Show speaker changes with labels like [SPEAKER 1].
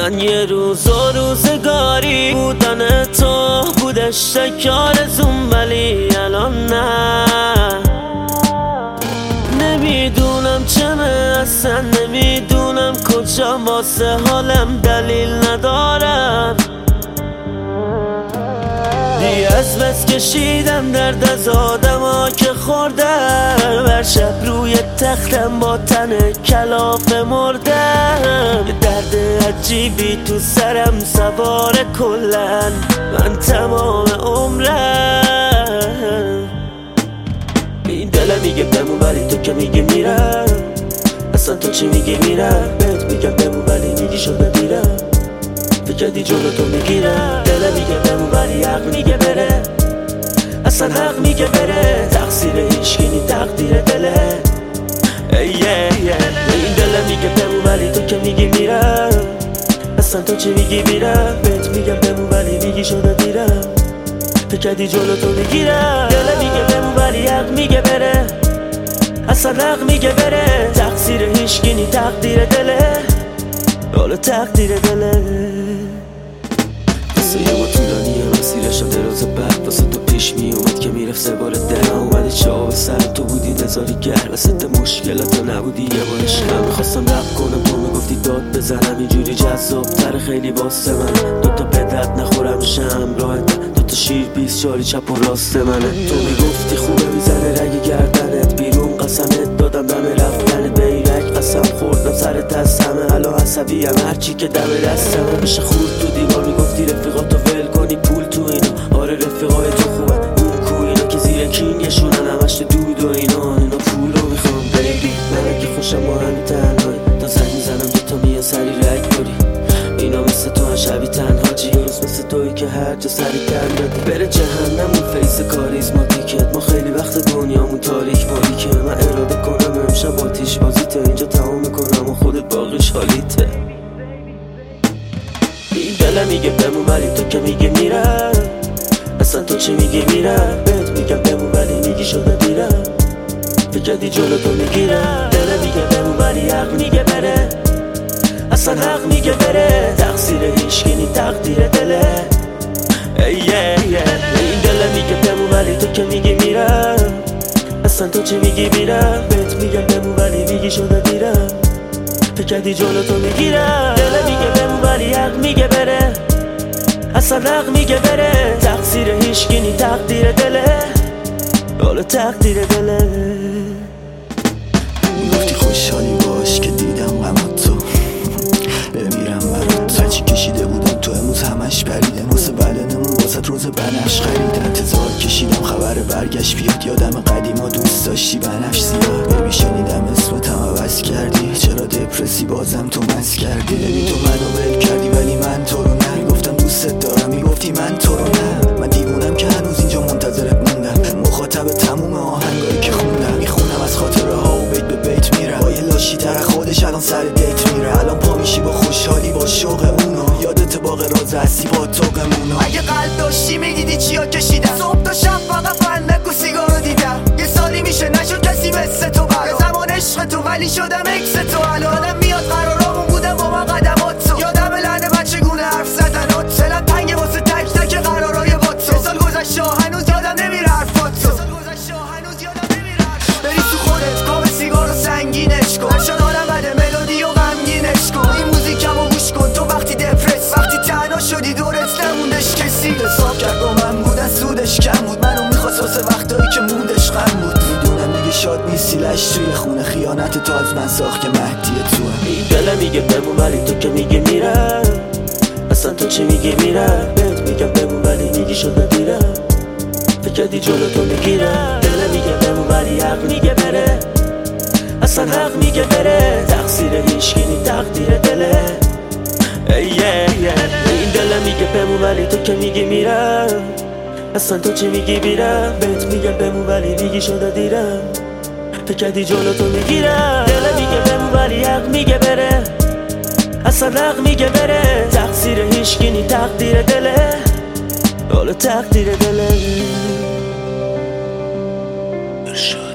[SPEAKER 1] من یه روز و روزگاری بودن تو بودش آرزوم، ولی الان نه. نمیدونم چمه، اصلا نمیدونم کجا، واسه حالم دلیل ندارم. دی از بس کشیدم درد از آدما که خوردم، هر شب روی تختم با تن کلافه مردم. درد عجیبی تو سرم سوار کلن، من تمام عمرم. این دلم میگه بمون ولی تو که میگی میرم. اصلا تو چی میگی میرم؟ بهت میگم بمون ولی میگی شده میرم. فکردی جلو تو میگیرم. دلم میگه بمون ولی حق میگه بره. اصلا حق میگه بره. تقصیر هیچکی نی، تقدیر دله. این دلم میگه بمون ولی تو که میگی میرم. اصلا تو چی میگی میرم؟ بهت میگم بمون ولی میگی شده میرم. فکردی جلو تو میگیرم. دلم میگه بمون ولی حق میگه بره. اصلا حق میگه بره. تقصیر هیچکی نی، تقدیر دله. حالا تقدیر دله. واسه یه ما طولانیه مسیرش و دراز بعد واسه تو پیش می اومد که میرفت سه بار ده اومده چاو سر تو بودی نزاری گر وسط مشکلات نبودی یه بارش. من میخواستم رپ کنم تو میگفتی داد بزنم، اینجوری جذاب تر خیلی واسه من. دوتا بدت نخورم شم راحت، دوتا شیر 20 چالی چپ و راست منه. تو میگفتی خوبه میزنه رگ گردنت بیرون، قسمت دادم دم رفتنت بیرک، قسم خوردم سرت از همه. الان عصبی هم هرچی که دم دستمه بشه خورد تو دیوار. میگفتی رفیقاتو ول کنی پول تو اینا. آره رفیقای تو خوبه اون کو اینا که زیر کینگشونن همش دود و اینا پولو میخوام بیبی. من که خوشم با همی تنهایی تا زنگ میزنم دوتا میان سری رگ داری. اینا مثل تو هم شبی تنها جی روز مثل توی که هر جا سری تن دادی. بره جهنم اون فیس کاریزماتیکت. ما خیلی وقت دنیامون تاریک باریکه. من اراده کنم امشب آتیش بازیته اینجا تمام میکنم و خودت باقیش حالیته. این دلم میگه بمون ولی تو که میگی میرم. اصلا تو چی میگی میرم؟ بهت میگم بمون ولی میگی شده میرم. فکردی جلو تو میگیرم. دلم میگه بمون ولی حق میگه بره. اصلا حق میگه بره. تقصیر هیچکی نی، تقدیر دله. این دلم میگه بمون ولی تو که میگی میرم. اصلا تو چی میگی میرم؟ بهت میگم بمون ولی میگی شده میرم. فکردی جلو تو میگیرم. دلم میگه بمون ولی حق میگه بره. اصلا حق میگه بره. تقصیر هیچکی نی، تقدیر دله. حالا تقدیر دله.
[SPEAKER 2] گفتی خوشحالی باش که دیدم غمات تو بمیرم برات. هرچی کشیده بودم تو امروز همش پریده. واسه بدنمون واسه روز بنفش خریدم. انتظار کشیدم خبر برگشت بیاد. یادم قدیما دوست داشتی بنفش زیاد. ببی شنیدم اسمتم عوض کردی. چرا دپرسی بازم تو مس کردی. ببی تو منو ول کردی ولی من تو رو نه. گفتم دوستت دارم میگفتی من تو رو نه. من دیوونم که هنوز اینجا منتظرت موندم. مخاطب تموم آهنگایی که خوندم. میخونم از خاطره ها و بیت به بیت میرم. با یه لاشی تر خودش الان سر دیت میره. الان پا میشی با خوشحالی با شوق اونو. یادت باغ راز هستی با توقمونو.
[SPEAKER 3] اگه قلب داشتی میدیدی چیا کشیدم. صبح تا شب فقط فندک و سیگارو دیدم. یه سالی میشه نشد کسی مثل تو برام. یه زمان عشق تو ولی شدم اکس تو. الانم میاد قرارامون بودم با من قدمات تو. یادم لعنه من چگونه حرف زدنات. دلم تنگه واسه تک تک قرارای با تو. سال گذشته هنوز یادم نمیره حرفات تو. بری تو خودت کام سیگارو سنگینش کن. شد آدم بده ملودی و غمگینش کن. این موزیکمو گوش کن تو وقتی دپرس. وقتی تنها شدی دورت نموندش کسی. حساب کرد با من بودن سودش کم بود. منو میخواست واسه وقتایی که موندش غم بود. میدونم دیگه شاد نیستی لش توی خونه. خیانت تو از من ساخت که مهدی تو هم.
[SPEAKER 1] این دلم میگه بمون ولی تو که میگی میرم. اصلا تو چی میگی میرم؟ بهت میگم بمون ولی میگی شده میرم. فکردی جلو تو میگیرم. دلم میگه بمون ولی حق میگه بره. اصلا حق میگه بره. تقصیر هیچکی نی، تقدیر دله. این دلم میگه بمون ولی تو که میگی میرم. اصلا تو چی میگی میرم؟ بهت میگم بمون ولی میگی شده دیرم. فکردی جلو تو میگیرم. دلم میگه بمون ولی حق میگه بره. اصلا حق میگه بره. تقصیر هیچکی نی، تقدیر دله. حالا تقدیر دله.